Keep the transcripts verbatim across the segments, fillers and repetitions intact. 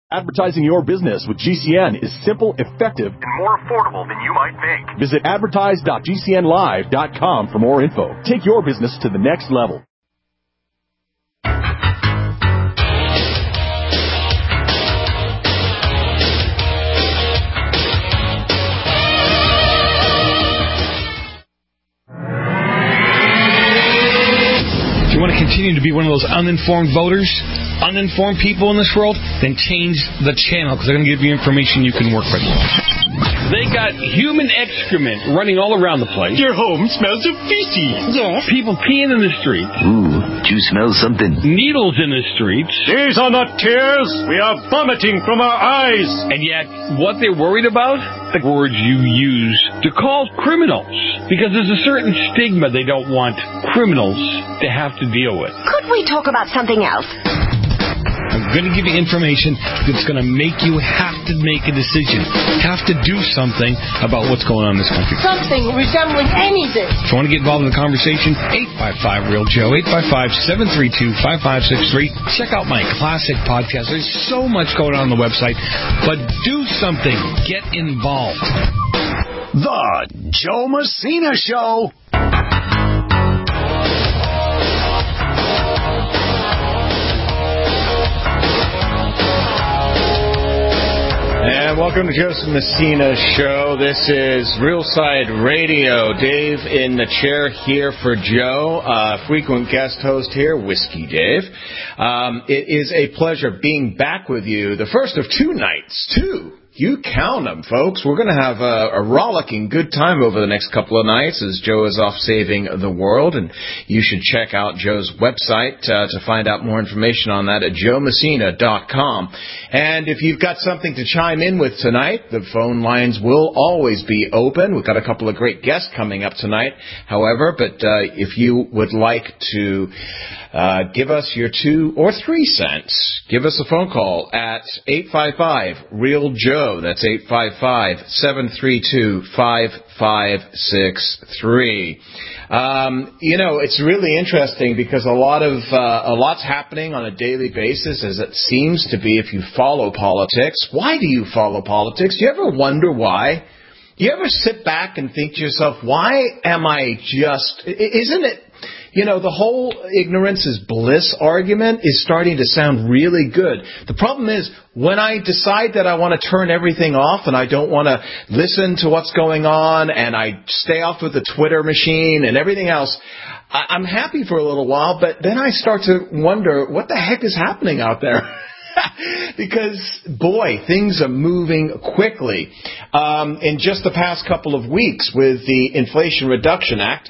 Advertising your business with G C N is simple, effective, and more affordable than you might think. Visit advertise dot g c n live dot com for more info. Take your business to the next level. You want to continue to be one of those uninformed voters, uninformed people in this world, then change the channel because they're going to give you information you can work with. They got human excrement running all around the place. Your home smells of feces. Yes. People peeing in the streets. Ooh, do you smell something? Needles in the streets. These are not tears. We are vomiting from our eyes. And yet, what they're worried about? The words you use to call criminals. Because there's a certain stigma they don't want criminals to have to deal with. Could we talk about something else? I'm going to give you information that's going to make you have to make a decision, have to do something about what's going on in this country. Something resembling anything. If you want to get involved in the conversation, eight five five, real Joe, eight five five, seven three two, five five six three. Check out my classic podcast. There's so much going on on the website, but do something. Get involved. The Joe Messina Show. And welcome to Joseph Messina Show. This is Real Side Radio. Dave in the chair here for Joe. Uh, frequent guest host here, Whiskey Dave. Um, it is a pleasure being back with you. The first of two nights. Two. You count them, folks. We're going to have a, a rollicking good time over the next couple of nights as Joe is off saving the world. And you should check out Joe's website uh, to find out more information on that at joe messina dot com. And if you've got something to chime in with tonight, the phone lines will always be open. We've got a couple of great guests coming up tonight, however. But uh, if you would like to uh, give us your two or three cents, give us a phone call at eight five five, real Joe. That's eight five five, seven three two, five five six three. Um, you know, it's really interesting because a lot of uh, a lot's happening on a daily basis, as it seems to be if you follow politics. Why do you follow politics? Do you ever wonder why? Do you ever sit back and think to yourself, why am I just... Isn't it... You know, the whole ignorance is bliss argument is starting to sound really good. The problem is, when I decide that I want to turn everything off and I don't want to listen to what's going on and I stay off with the Twitter machine and everything else, I'm happy for a little while, but then I start to wonder, what the heck is happening out there? Because, boy, things are moving quickly. Um, in just the past couple of weeks with the Inflation Reduction Act...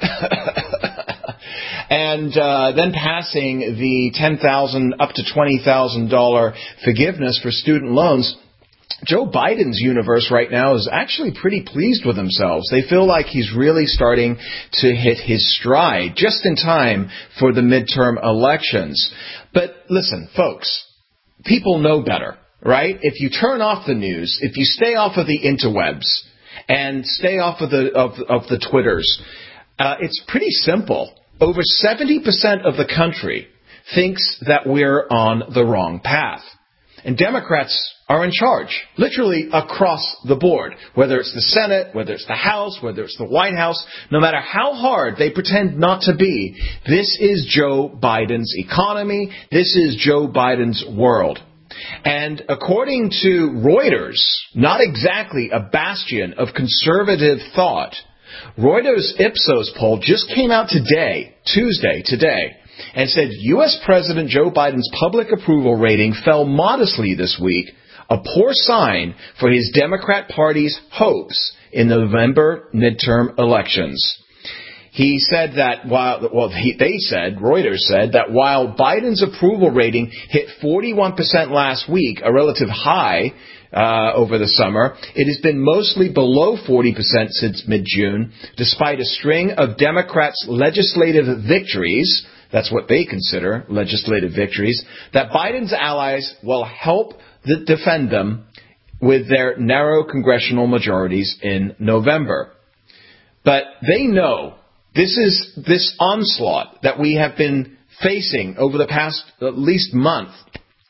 And uh, then passing the ten thousand dollars up to twenty thousand dollars forgiveness for student loans, Joe Biden's universe right now is actually pretty pleased with themselves. They feel like he's really starting to hit his stride just in time for the midterm elections. But listen, folks, people know better, right? If you turn off the news, if you stay off of the interwebs and stay off of the of, of the Twitters, uh, it's pretty simple. Over seventy percent of the country thinks that we're on the wrong path. And Democrats are in charge, literally across the board. Whether it's the Senate, whether it's the House, whether it's the White House, no matter how hard they pretend not to be, this is Joe Biden's economy. This is Joe Biden's world. And according to Reuters, not exactly a bastion of conservative thought, Reuters Ipsos poll just came out today, Tuesday, today, and said U S. President Joe Biden's public approval rating fell modestly this week, a poor sign for his Democrat Party's hopes in the November midterm elections. He said that while, well, he, they said, Reuters said, that while Biden's approval rating hit forty-one percent last week, a relative high, Uh, over the summer, it has been mostly below forty percent since mid-June, despite a string of Democrats' legislative victories, that's what they consider legislative victories, that Biden's allies will help the, defend them with their narrow congressional majorities in November. But they know this is this onslaught that we have been facing over the past at least month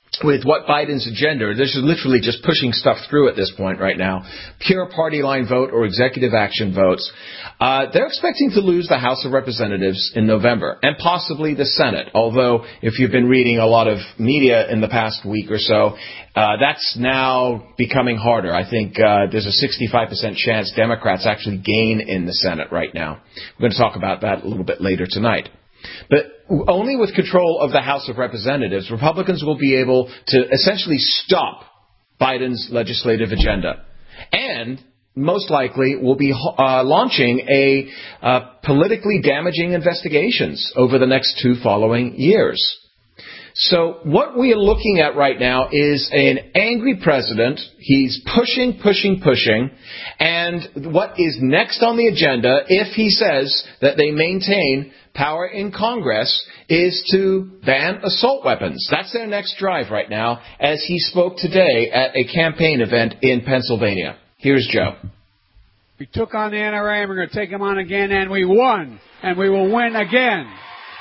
with what Biden's agenda, this is literally just pushing stuff through at this point right now, pure party line vote or executive action votes, uh, they're expecting to lose the House of Representatives in November and possibly the Senate. Although, if you've been reading a lot of media in the past week or so, uh, that's now becoming harder. I think uh, there's a sixty-five percent chance Democrats actually gain in the Senate right now. We're going to talk about that a little bit later tonight. But only with control of the House of Representatives, Republicans will be able to essentially stop Biden's legislative agenda. And most likely will be uh, launching a uh, politically damaging investigations over the next two following years. So what we are looking at right now is an angry president. He's pushing, pushing, pushing. And what is next on the agenda, if he says that they maintain power in Congress, is to ban assault weapons. That's their next drive right now, as he spoke today at a campaign event in Pennsylvania. Here's Joe. We took on the N R A, and we're going to take them on again, and we won, and we will win again.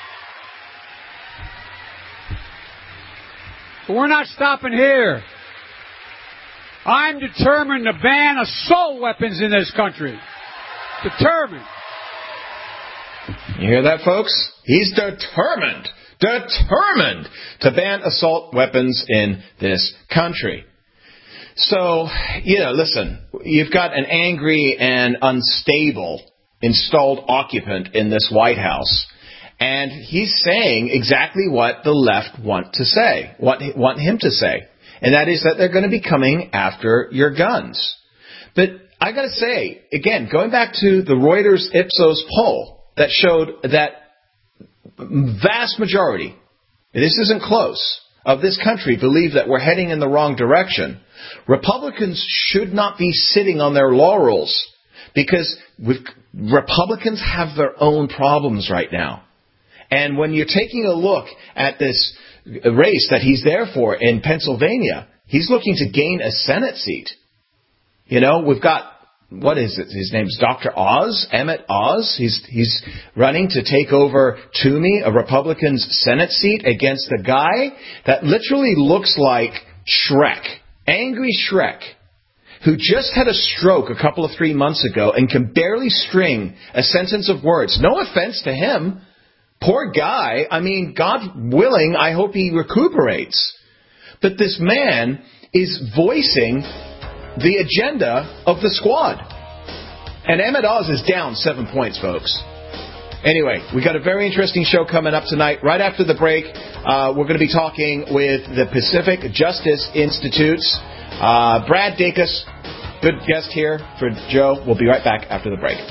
But we're not stopping here. I'm determined to ban assault weapons in this country. Determined. You hear that, folks? He's determined, determined to ban assault weapons in this country. So, you know, listen, you've got an angry and unstable installed occupant in this White House. And he's saying exactly what the left want to say, what want him to say. And that is that they're going to be coming after your guns. But I got to say, again, going back to the Reuters Ipsos poll that showed that vast majority, this isn't close, of this country believe that we're heading in the wrong direction. Republicans should not be sitting on their laurels because with, Republicans have their own problems right now. And when you're taking a look at this race that he's there for in Pennsylvania, he's looking to gain a Senate seat. You know, we've got, what is it? His name's Doctor Oz, Emmett Oz. He's he's running to take over Toomey, a Republican's Senate seat, against a guy that literally looks like Shrek, angry Shrek, who just had a stroke a couple of three months ago and can barely string a sentence of words. No offense to him. Poor guy. I mean, God willing, I hope he recuperates. But this man is voicing the agenda of the squad. And Emmett Oz is down seven points, folks. Anyway, we got a very interesting show coming up tonight. Right after the break, uh, we're going to be talking with the Pacific Justice Institute's uh, Brad Dacus. Good guest here for Joe. We'll be right back after the break.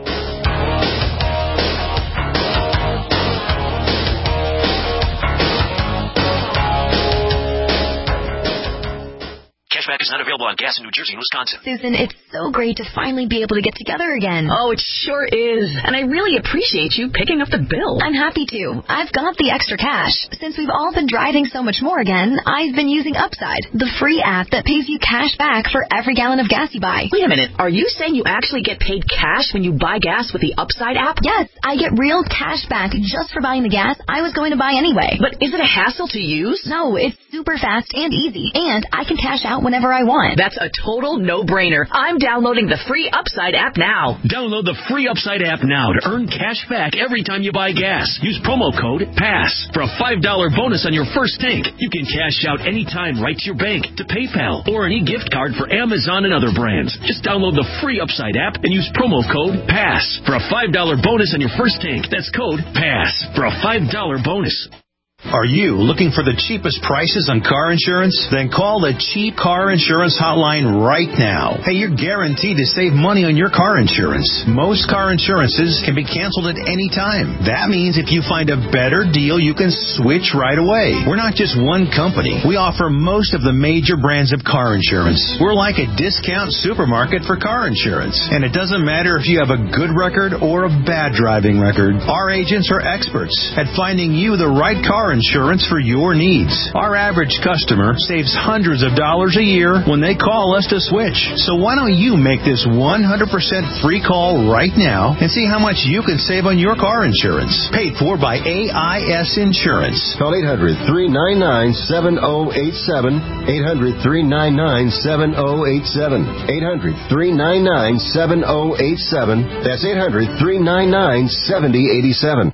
Cashback is not available on gas in New Jersey and Wisconsin. Susan, it's so great to finally be able to get together again. Oh, it sure is. And I really appreciate you picking up the bill. I'm happy to. I've got the extra cash. Since we've all been driving so much more again, I've been using Upside, the free app that pays you cash back for every gallon of gas you buy. Wait a minute. Are you saying you actually get paid cash when you buy gas with the Upside app? Yes, I get real cash back just for buying the gas I was going to buy anyway. But is it a hassle to use? No, it's super fast and easy, and I can cash out whenever I want. That's a total no-brainer. I'm downloading the free Upside app now. Download the free Upside app now to earn cash back every time you buy gas. Use promo code PASS for a five dollar bonus on your first tank. You can cash out anytime right to your bank, to PayPal, or an e-gift card for Amazon and other brands. Just download the free Upside app and use promo code PASS for a five dollar bonus on your first tank. That's code PASS for a five dollar bonus. Are you looking for the cheapest prices on car insurance? Then call the Cheap Car Insurance Hotline right now. Hey, you're guaranteed to save money on your car insurance. Most car insurances can be canceled at any time. That means if you find a better deal, you can switch right away. We're not just one company. We offer most of the major brands of car insurance. We're like a discount supermarket for car insurance. And it doesn't matter if you have a good record or a bad driving record. Our agents are experts at finding you the right car car insurance for your needs. Our average customer saves hundreds of dollars a year when they call us to switch. So why don't you make this one hundred percent free call right now and see how much you can save on your car insurance. Paid for by A I S Insurance. Call eight hundred, three nine nine, seven zero eight seven. eight hundred, three nine nine, seven zero eight seven. eight hundred, three nine nine, seven zero eight seven. That's eight hundred, three nine nine, seven zero eight seven.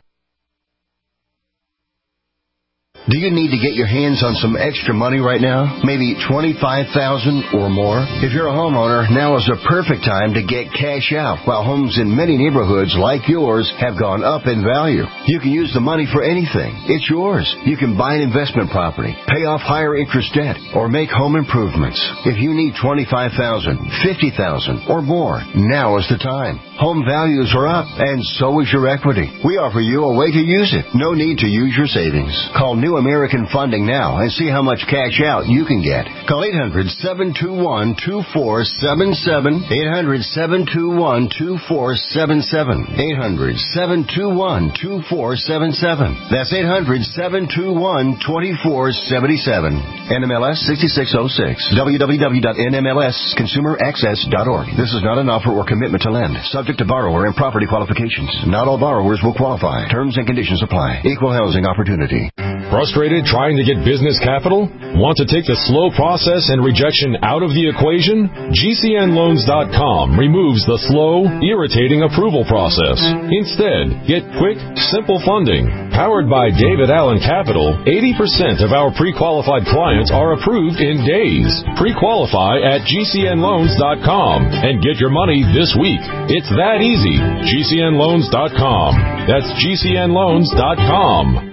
Do you need to get your hands on some extra money right now? Maybe twenty-five thousand dollars or more? If you're a homeowner, now is the perfect time to get cash out. While homes in many neighborhoods like yours have gone up in value, you can use the money for anything. It's yours. You can buy an investment property, pay off higher interest debt, or make home improvements. If you need twenty-five thousand dollars, fifty thousand dollars, or more, now is the time. Home values are up, and so is your equity. We offer you a way to use it. No need to use your savings. Call New American Funding now and see how much cash out you can get. Call eight hundred, seven two one, two four seven seven. eight hundred, seven two one, two four seven seven. eight hundred, seven two one, two four seven seven. That's eight hundred, seven two one, two four seven seven. N M L S sixty-six oh six. w w w dot n m l s consumer access dot org. This is not an offer or commitment to lend. Subject to borrower and property qualifications. Not all borrowers will qualify. Terms and conditions apply. Equal housing opportunity. Frustrated trying to get business capital? Want to take the slow process and rejection out of the equation? G C N loans dot com removes the slow, irritating approval process. Instead, get quick, simple funding. Powered by David Allen Capital, eighty percent of our pre-qualified clients are approved in days. Pre-qualify at G C N loans dot com and get your money this week. It's that easy. G C N loans dot com. That's G C N loans dot com.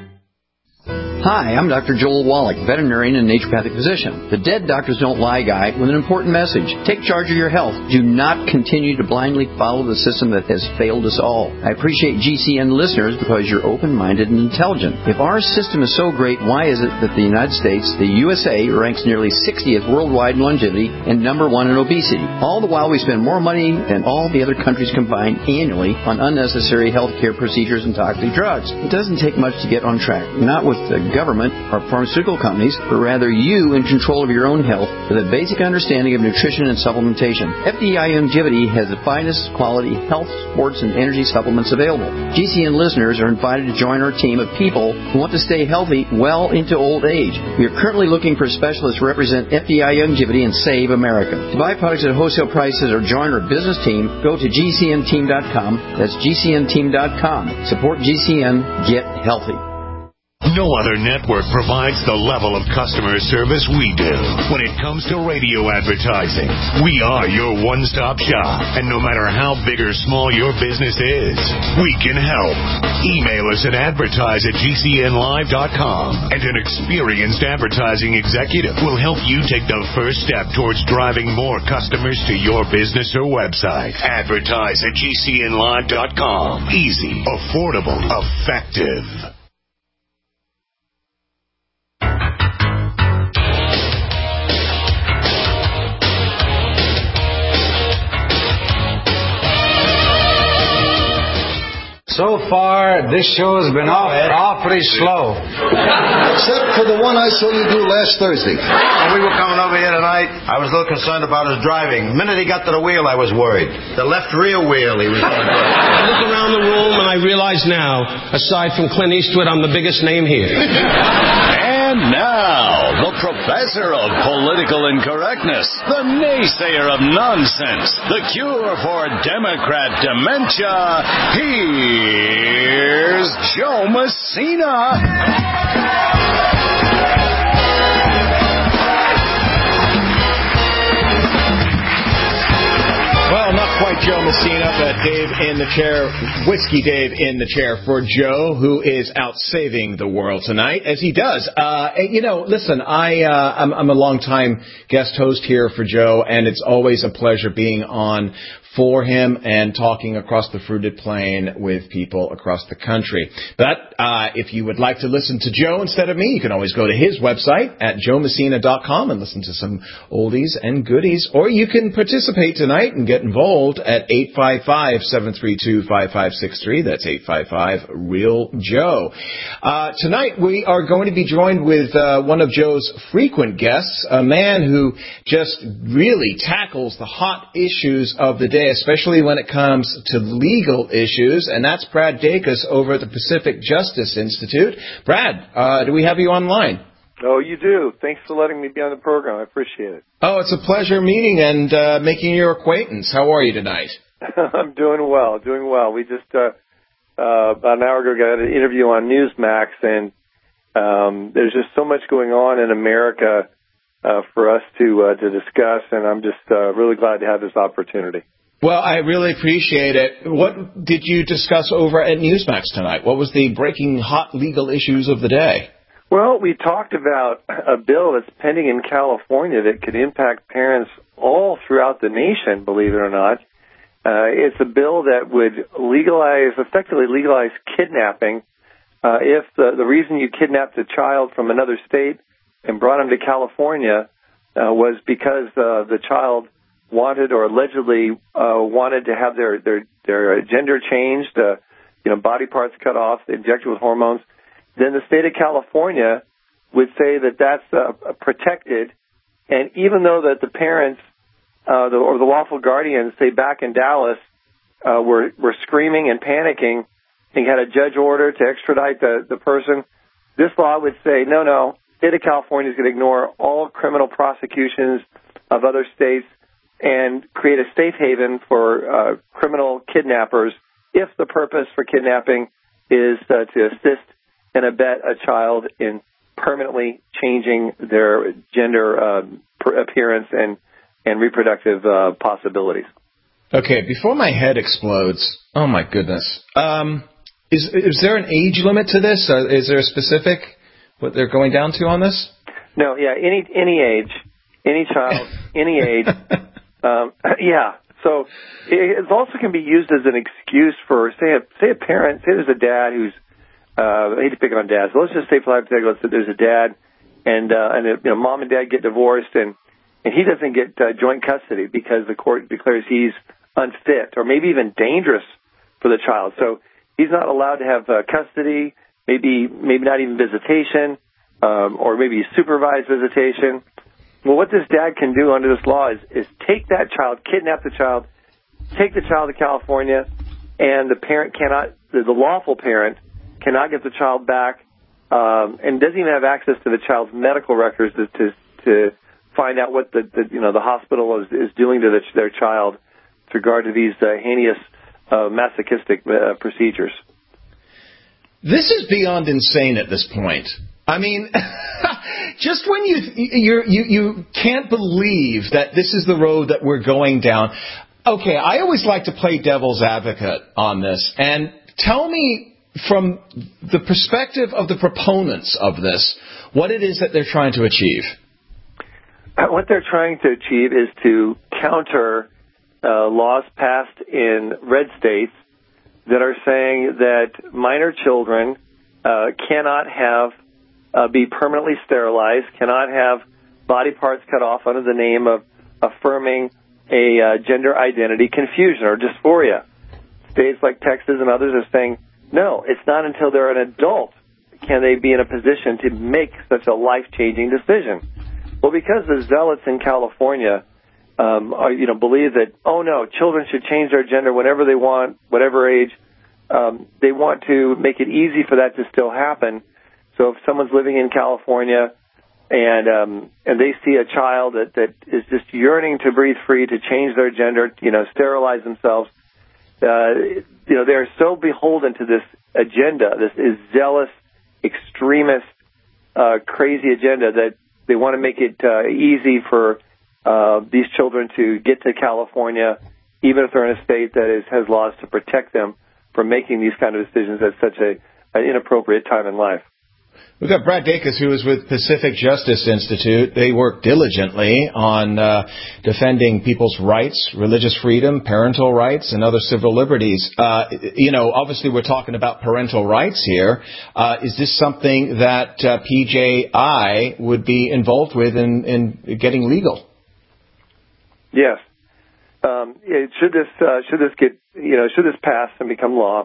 Hi, I'm Doctor Joel Wallach, veterinarian and naturopathic physician. The Dead Doctors Don't Lie guy with an important message. Take charge of your health. Do not continue to blindly follow the system that has failed us all. I appreciate G C N listeners because you're open-minded and intelligent. If our system is so great, why is it that the United States, the U S A, ranks nearly sixtieth worldwide in longevity and number one in obesity? All the while we spend more money than all the other countries combined annually on unnecessary health care procedures and toxic drugs. It doesn't take much to get on track. Not with the government or pharmaceutical companies, but rather you in control of your own health with a basic understanding of nutrition and supplementation. F D I Longevity has the finest quality health, sports, and energy supplements available. G C N listeners are invited to join our team of people who want to stay healthy well into old age. We are currently looking for specialists to represent F D I Longevity and Save America. To buy products at wholesale prices or join our business team, go to G C N team dot com. That's G C N team dot com. Support G C N. Get healthy. No other network provides the level of customer service we do. When it comes to radio advertising, we are your one-stop shop. And no matter how big or small your business is, we can help. Email us at advertise at G C N live dot com, and an experienced advertising executive will help you take the first step towards driving more customers to your business or website. Advertise at G C N live dot com. Easy, affordable, effective. So far, this show has been off, awfully slow. Except for the one I saw you do last Thursday. When we were coming over here tonight, I was a little concerned about his driving. The minute he got to the wheel, I was worried. The left rear wheel, he was going to I look around the room and I realize now, aside from Clint Eastwood, I'm the biggest name here. And now, the professor of political incorrectness, the naysayer of nonsense, the cure for Democrat dementia, here's Joe Messina. Well, not quite Joe Messina, but Dave in the chair, Whiskey Dave in the chair for Joe, who is out saving the world tonight, as he does. Uh, and, you know, listen, I, uh, I'm, I'm a long-time guest host here for Joe, and it's always a pleasure being on for him and talking across the fruited plain with people across the country. But uh, if you would like to listen to Joe instead of me, you can always go to his website at joe messina dot com and listen to some oldies and goodies. Or you can participate tonight and get involved at eight five five, seven three two, five five six three. That's eight five five, real Joe. Uh, tonight we are going to be joined with uh, one of Joe's frequent guests, a man who just really tackles the hot issues of the day, especially when it comes to legal issues, and that's Brad Dacus over at the Pacific Justice Institute. Brad, uh, do we have you online? Oh, you do. Thanks for letting me be on the program. I appreciate it. Oh, it's a pleasure meeting and uh, making your acquaintance. How are you tonight? I'm doing well, doing well. We just, uh, uh, about an hour ago, got an interview on Newsmax, and um, there's just so much going on in America uh, for us to uh, to discuss, and I'm just uh, really glad to have this opportunity. Well, I really appreciate it. What did you discuss over at Newsmax tonight? What was the breaking hot legal issues of the day? Well, we talked about a bill that's pending in California that could impact parents all throughout the nation, believe it or not. Uh, it's a bill that would legalize, effectively legalize kidnapping. Uh, if the, the reason you kidnapped a child from another state and brought him to California uh, was because uh, the child wanted or allegedly uh, wanted to have their, their, their gender changed, uh, you know, body parts cut off, injected with hormones, then the state of California would say that that's uh, protected. And even though that the parents uh, the, or the lawful guardians, say back in Dallas, uh, were, were screaming and panicking and had a judge order to extradite the, the person, this law would say, no, no, the state of California is going to ignore all criminal prosecutions of other states and create a safe haven for uh, criminal kidnappers if the purpose for kidnapping is uh, to assist and abet a child in permanently changing their gender uh, appearance and, and reproductive uh, possibilities. Okay, before my head explodes, oh my goodness, um, is is there an age limit to this? Uh, is there a specific what they're going down to on this? No, yeah, any any age, any child, any age, um, yeah. So it also can be used as an excuse for, say, a, say a parent, say there's a dad who's Uh, I hate to pick on dads. So let's just say, for hypothetical, that there's a dad, and uh, and you know, mom and dad get divorced, and and he doesn't get uh, joint custody because the court declares he's unfit or maybe even dangerous for the child. So he's not allowed to have uh, custody, maybe maybe not even visitation, um, or maybe supervised visitation. Well, what this dad can do under this law is is take that child, kidnap the child, take the child to California, and the parent cannot, the, the lawful parent, cannot get the child back, um, and doesn't even have access to the child's medical records to to, to find out what the, the you know the hospital is, is doing to the, their child with regard to these uh, heinous uh, masochistic uh, procedures. This is beyond insane at this point. I mean, just when you you're, you you can't believe that this is the road that we're going down. Okay, I always like to play devil's advocate on this, and tell me, from the perspective of the proponents of this, what it is that they're trying to achieve. What they're trying to achieve is to counter uh, laws passed in red states that are saying that minor children uh, cannot have uh, be permanently sterilized, cannot have body parts cut off under the name of affirming a uh, gender identity confusion or dysphoria. States like Texas and others are saying, no, it's not until they're an adult can they be in a position to make such a life-changing decision. Well, because the zealots in California um, are, you know, believe that, oh, no, children should change their gender whenever they want, whatever age, um, they want to make it easy for that to still happen. So if someone's living in California and um, and they see a child that, that is just yearning to breathe free, to change their gender, you know, sterilize themselves, Uh, you know, they're so beholden to this agenda, this is zealous, extremist, uh, crazy agenda that they want to make it uh, easy for uh, these children to get to California, even if they're in a state that is, has laws to protect them from making these kind of decisions at such a, an inappropriate time in life. We've got Brad Dacus, who is with Pacific Justice Institute. They work diligently on uh, defending people's rights, religious freedom, parental rights, and other civil liberties. Uh, you know, obviously we're talking about parental rights here. Uh, is this something that uh, P J I would be involved with in, in getting legal? Yes. um, it, should this uh, should this get you know should this pass and become law?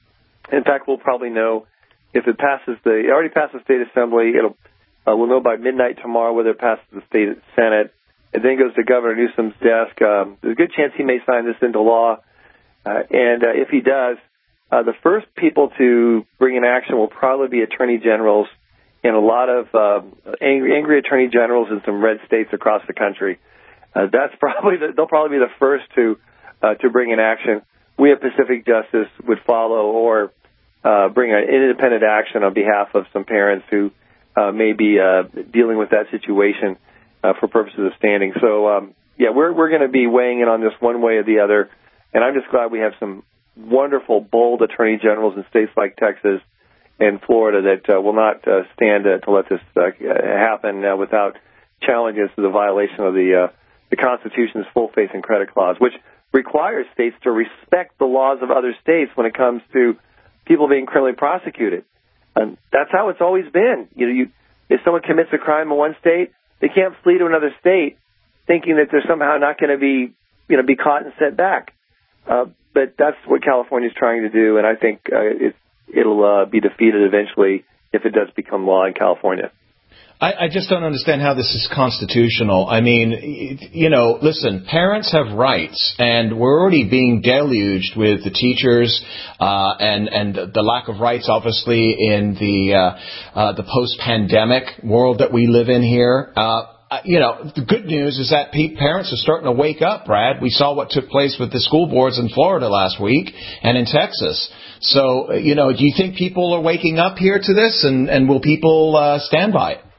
In fact, we'll probably know if it passes the it already passed the state assembly. It'll uh, we'll know by midnight tomorrow whether it passes the state senate. It then goes to Governor Newsom's desk. Um, there's a good chance he may sign this into law, uh, and uh, if he does, uh, the first people to bring in action will probably be attorney generals and a lot of uh, angry, angry attorney generals in some red states across the country. Uh, that's probably the, they'll probably be the first to uh, to bring in action. We at Pacific Justice would follow or uh, bring an independent action on behalf of some parents who uh, may be uh, dealing with that situation uh, for purposes of standing. So, um, yeah, we're we're going to be weighing in on this one way or the other, and I'm just glad we have some wonderful, bold attorney generals in states like Texas and Florida that uh, will not uh, stand uh, to let this uh, happen uh, without challenges to the violation of the uh, the Constitution's full faith and credit clause, which requires states to respect the laws of other states when it comes to people being criminally prosecuted. And that's how it's always been. You know, you, if someone commits a crime in one state, they can't flee to another state thinking that they're somehow not going to be, you know, be caught and sent back. Uh, but that's what California is trying to do, and I think uh, it, it'll uh, be defeated eventually if it does become law in California. I, I just don't understand how this is constitutional. I mean, you know, listen, parents have rights, and we're already being deluged with the teachers uh, and and the lack of rights, obviously, in the uh, uh, the post-pandemic world that we live in here. Uh, you know, the good news is that parents are starting to wake up, Brad. We saw what took place with the school boards in Florida last week and in Texas. So, you know, do you think people are waking up here to this, and, and will people uh, stand by it?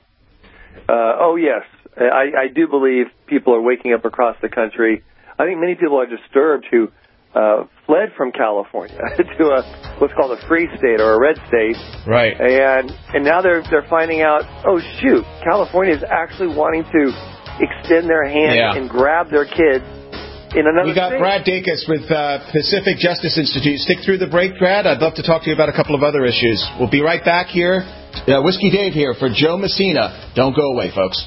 Uh, oh, yes. I, I do believe people are waking up across the country. I think many people are disturbed who uh, fled from California to a what's called a free state or a red state. Right. And and now they're they're finding out, oh, shoot, California is actually wanting to extend their hand yeah. and grab their kids in another We got state. Brad Dacus with uh, Pacific Justice Institute. Stick through the break, Brad. I'd love to talk to you about a couple of other issues. We'll be right back here. Uh, Whiskey Dave here for Joe Messina. Don't go away, folks.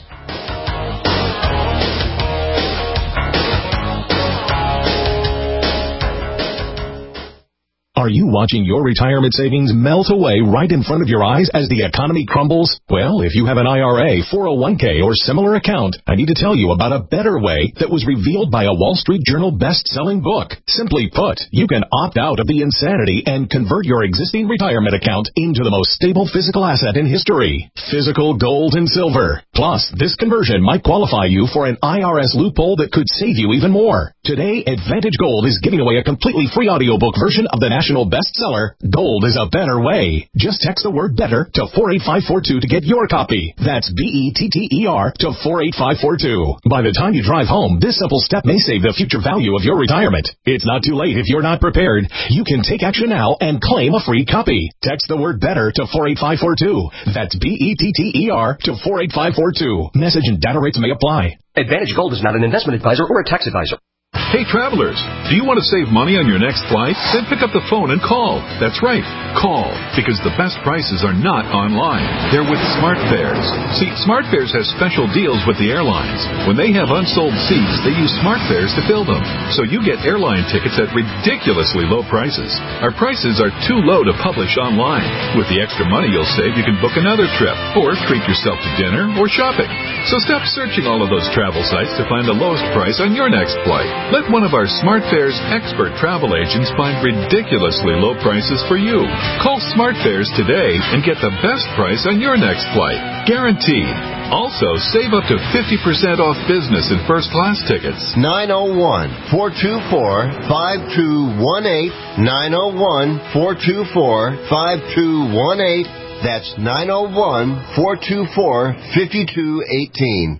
Are you watching your retirement savings melt away right in front of your eyes as the economy crumbles? Well, if you have an I R A, four oh one k, or similar account, I need to tell you about a better way that was revealed by a Wall Street Journal best-selling book. Simply put, you can opt out of the insanity and convert your existing retirement account into the most stable physical asset in history, physical gold and silver. Plus, this conversion might qualify you for an I R S loophole that could save you even more. Today, Advantage Gold is giving away a completely free audiobook version of the national bestseller, Gold is a Better Way. Just text the word BETTER to four eight five four two to get your copy. That's B E T T E R to four eight five four two. By the time you drive home, this simple step may save the future value of your retirement. It's not too late if you're not prepared. You can take action now and claim a free copy. Text the word BETTER to four eight five four two. That's B E T T E R to four eight five four two. Message and data rates may apply. Advantage Gold is not an investment advisor or a tax advisor. Hey, travelers, do you want to save money on your next flight? Then pick up the phone and call. That's right, call, because the best prices are not online. They're with SmartFares. See, SmartFares has special deals with the airlines. When they have unsold seats, they use SmartFares to fill them. So you get airline tickets at ridiculously low prices. Our prices are too low to publish online. With the extra money you'll save, you can book another trip, or treat yourself to dinner or shopping. So stop searching all of those travel sites to find the lowest price on your next flight. Let one of our SmartFares expert travel agents find ridiculously low prices for you. Call SmartFares today and get the best price on your next flight. Guaranteed. Also, save up to fifty percent off business and first class tickets. nine oh one, four two four, five two one eight. nine oh one, four two four, five two one eight. That's nine oh one, four two four, five two one eight.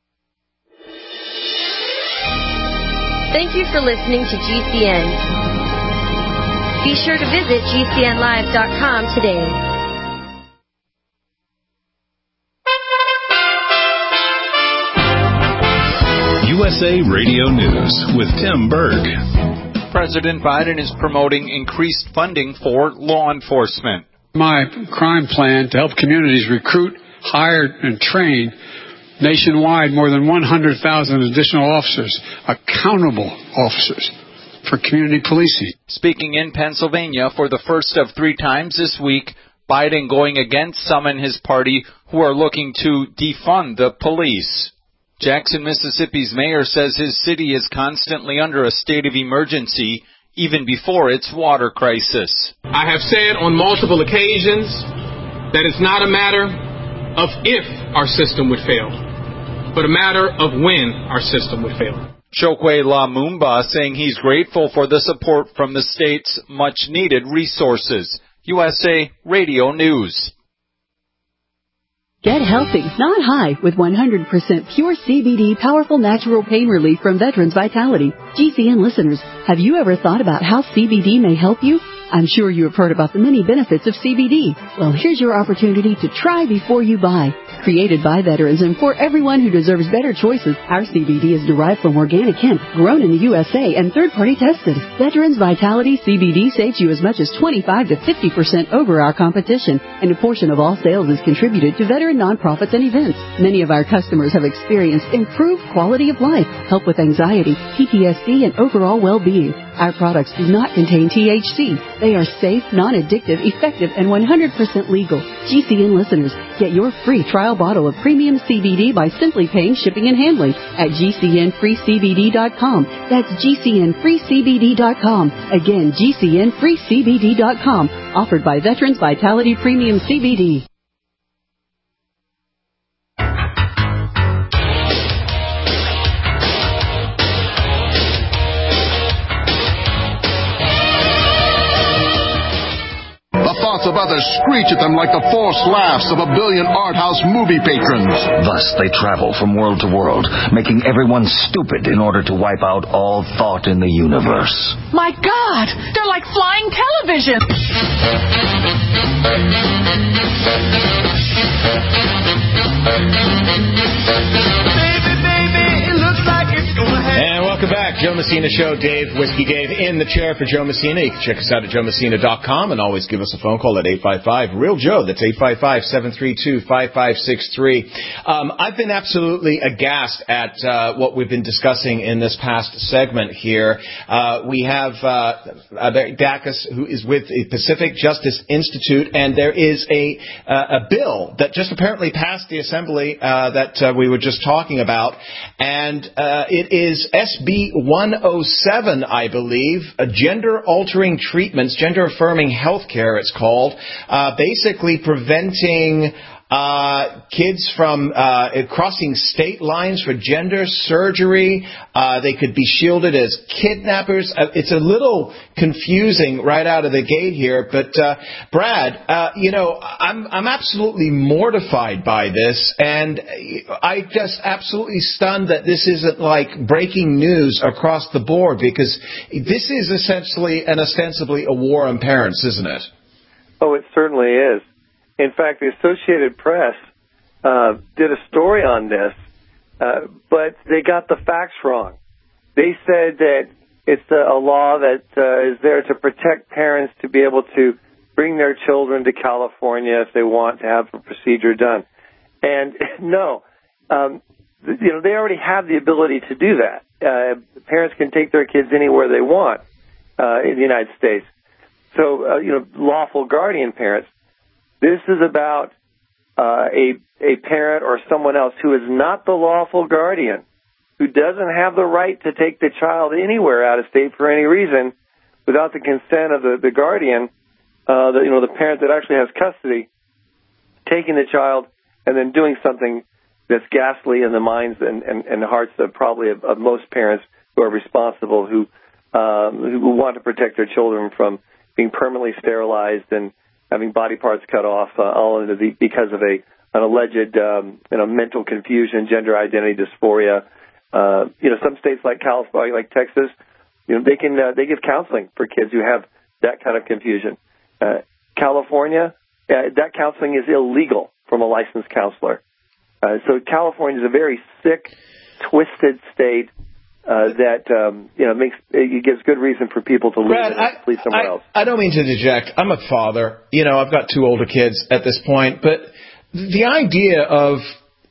Thank you for listening to G C N. Be sure to visit G C N live dot com today. U S A Radio News with Tim Berg. President Biden is promoting increased funding for law enforcement. My crime plan to help communities recruit, hire, and train nationwide more than one hundred thousand additional officers, accountable officers, for community policing. Speaking in Pennsylvania for the first of three times this week, Biden going against some in his party who are looking to defund the police. Jackson, Mississippi's mayor says his city is constantly under a state of emergency, even before its water crisis. I have said on multiple occasions that it's not a matter of if our system would fail, but a matter of when our system would fail. Chokwe Lumumba saying he's grateful for the support from the state's much-needed resources. U S A Radio News. Get healthy, not high, with one hundred percent pure C B D powerful natural pain relief from Veterans Vitality. G C N listeners, have you ever thought about how C B D may help you? I'm sure you have heard about the many benefits of C B D. Well, here's your opportunity to try before you buy. Created by veterans and for everyone who deserves better choices, our C B D is derived from organic hemp, grown in the U S A and third-party tested. Veterans Vitality C B D saves you as much as twenty-five to fifty percent over our competition, and a portion of all sales is contributed to veteran nonprofits and events. Many of our customers have experienced improved quality of life, help with anxiety, P T S D, and overall well-being. Our products do not contain T H C. They are safe, non-addictive, effective, and one hundred percent legal. G C N listeners, get your free trial bottle of premium C B D by simply paying shipping and handling at G C N free C B D dot com. That's G C N free C B D dot com. Again, G C N free C B D dot com. Offered by Veterans Vitality Premium C B D. Of others screech at them like the forced laughs of a billion art house movie patrons. Thus they travel from world to world, making everyone stupid in order to wipe out all thought in the universe. My God! They're like flying television! Baby, baby, it looks like it's gonna happen. And welcome back. Joe Messina Show. Dave, Whiskey Dave in the chair for Joe Messina. You can check us out at joe messina dot com and always give us a phone call at eight five five, real Joe. That's eight five five, seven three two, five five six three. Um, I've been absolutely aghast at uh, what we've been discussing in this past segment here. Uh, we have uh, Dacus, who is with the Pacific Justice Institute, and there is a, uh, a bill that just apparently passed the Assembly uh, that uh, we were just talking about, and uh, it is S B one oh seven, I believe, uh, gender-altering treatments, gender-affirming health care, it's called, uh, basically preventing uh, kids from uh, crossing state lines for gender surgery. Uh, they could be shielded as kidnappers. Uh, it's a little confusing right out of the gate here. But, uh, Brad, uh, you know, I'm, I'm absolutely mortified by this. And I just absolutely stunned that this isn't like breaking news across the board, because this is essentially and ostensibly a war on parents, isn't it? Oh, it certainly is. In fact, the Associated Press uh, did a story on this, uh, but they got the facts wrong. They said that it's a, a law that uh, is there to protect parents to be able to bring their children to California if they want to have a procedure done. And no, um, you know, they already have the ability to do that. Uh, parents can take their kids anywhere they want uh, in the United States. So, uh, you know, lawful guardian parents. This is about uh, a a parent or someone else who is not the lawful guardian, who doesn't have the right to take the child anywhere out of state for any reason without the consent of the, the guardian, uh, the, you know, the parent that actually has custody, taking the child and then doing something that's ghastly in the minds and, and, and the hearts of probably of, of most parents who are responsible, who um, who want to protect their children from being permanently sterilized and having body parts cut off, uh, all under the, because of a an alleged um, you know mental confusion, gender identity dysphoria. Uh, you know, some states like California, like Texas, you know, they can uh, they give counseling for kids who have that kind of confusion. Uh, California, uh, that counseling is illegal from a licensed counselor. Uh, so California is a very sick, twisted state. Uh, that um, you know makes it gives good reason for people to leave Brad, and leave somewhere I, else. I don't mean to deject. I'm a father. You know, I've got two older kids at this point, but the idea of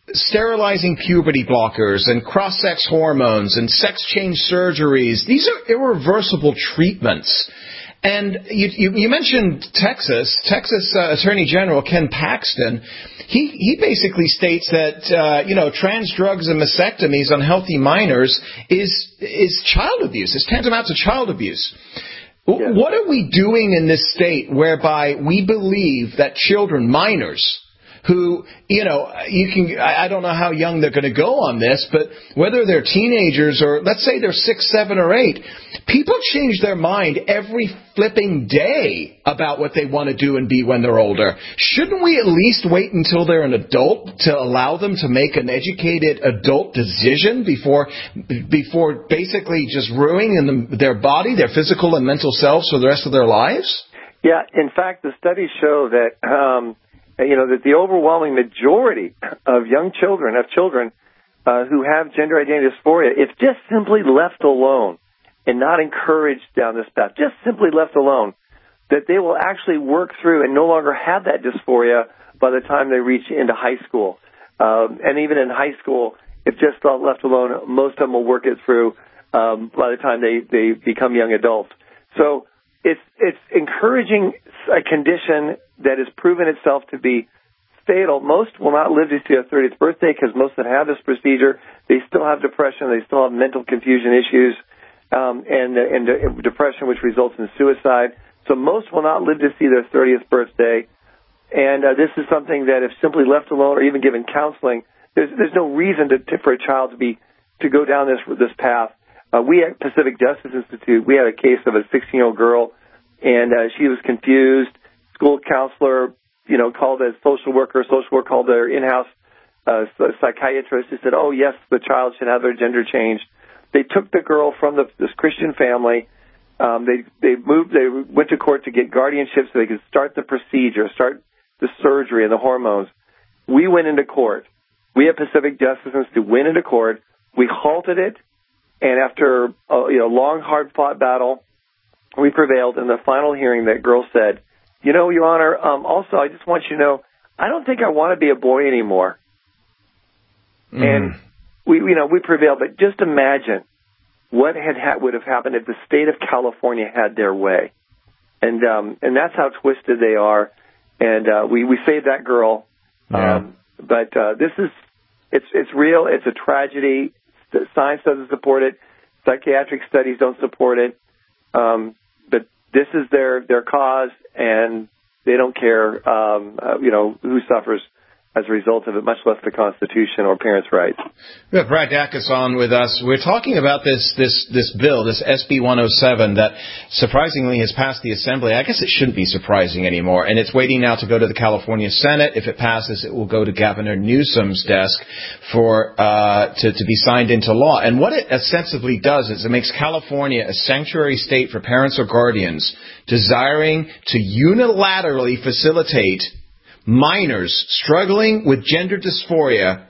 sterilizing puberty blockers and cross-sex hormones and sex-change surgeries. These are irreversible treatments. And you, you, you mentioned Texas. Texas uh, Attorney General Ken Paxton, he, he basically states that, uh, you know, trans drugs and mastectomies on healthy minors is, is child abuse. It's tantamount to child abuse. Yeah. What are we doing in this state whereby we believe that children, minors, who, you know, you can, I don't know how young they're going to go on this, but whether they're teenagers or let's say they're six, seven, or eight, people change their mind every flipping day about what they want to do and be when they're older. Shouldn't we at least wait until they're an adult to allow them to make an educated adult decision before, before basically just ruining them, their body, their physical and mental selves for the rest of their lives? Yeah, in fact, the studies show that, um, you know, that the overwhelming majority of young children, of children uh, who have gender identity dysphoria, if just simply left alone and not encouraged down this path, just simply left alone, that they will actually work through and no longer have that dysphoria by the time they reach into high school. Um, and even in high school, if just left alone, most of them will work it through um, by the time they, they become young adults. So it's it's encouraging a condition that has proven itself to be fatal. Most will not live to see their thirtieth birthday because most that have this procedure, they still have depression, they still have mental confusion issues, um, and, and depression, which results in suicide. So most will not live to see their thirtieth birthday. And uh, this is something that if simply left alone or even given counseling, there's, there's no reason to, to, for a child to be to go down this this path. Uh, we at Pacific Justice Institute, we had a case of a sixteen-year-old girl, and uh, she was confused. School counselor, you know, called a social worker. Social worker called their in-house uh, psychiatrist. He said, "Oh, yes, the child should have their gender changed." They took the girl from the, this Christian family. Um, they they moved. They went to court to get guardianship so they could start the procedure, start the surgery and the hormones. We went into court. We at Pacific Justice Institute went into court. We halted it. And after a you know, long, hard-fought battle, we prevailed. In the final hearing, that girl said, "You know, Your Honor, um, also, I just want you to know, I don't think I want to be a boy anymore." Mm. And we, you know, we prevailed. But just imagine what had ha- would have happened if the state of California had their way. And um, and that's how twisted they are. And uh, we we saved that girl. Yeah. Um, but uh, this is it's it's real. It's a tragedy. The science doesn't support it. Psychiatric studies don't support it. Um, but this is their, their cause, and they don't care, um, uh, you know, who suffers as a result of it, much less the Constitution or parents' rights. We have Brad Dacus on with us. We're talking about this this this bill, this S B one oh seven, that surprisingly has passed the Assembly. I guess it shouldn't be surprising anymore, and it's waiting now to go to the California Senate. If it passes, it will go to Governor Newsom's desk for uh, to, to be signed into law. And what it ostensibly does is it makes California a sanctuary state for parents or guardians desiring to unilaterally facilitate minors struggling with gender dysphoria,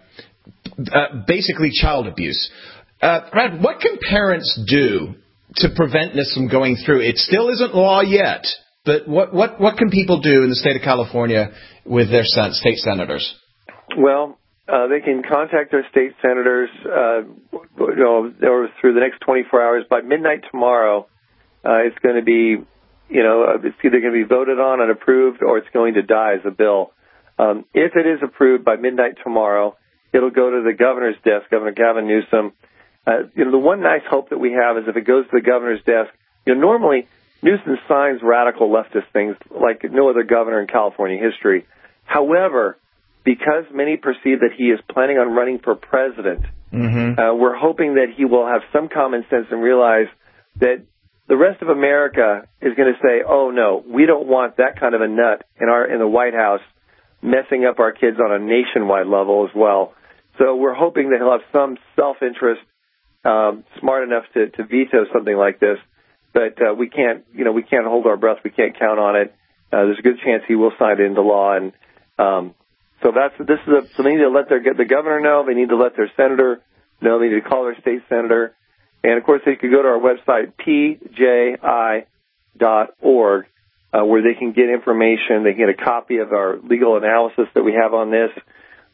uh, basically child abuse. Uh, Brad, what can parents do to prevent this from going through? It still isn't law yet, but what, what, what can people do in the state of California with their sen- state senators? Well, uh, they can contact their state senators uh, you know, or through the next twenty-four hours. By midnight tomorrow, uh, it's going to be You know, it's either going to be voted on and approved, or it's going to die as a bill. Um, if it is approved by midnight tomorrow, it'll go to the governor's desk, Governor Gavin Newsom. Uh, you know, the one nice hope that we have is if it goes to the governor's desk, you know, normally Newsom signs radical leftist things like no other governor in California history. However, because many perceive that he is planning on running for president, mm-hmm. uh, we're hoping that he will have some common sense and realize that the rest of America is going to say, "Oh no, we don't want that kind of a nut in our in the White House messing up our kids on a nationwide level as well." So we're hoping that he'll have some self-interest, um, smart enough to, to veto something like this. But uh, we can't, you know, we can't hold our breath. We can't count on it. Uh, there's a good chance he will sign it into law, and um, so that's this is a, so they need to let their the governor know. They need to let their senator know. They need to call their state senator. And, of course, they could go to our website, P J I dot org, uh, where they can get information. They can get a copy of our legal analysis that we have on this.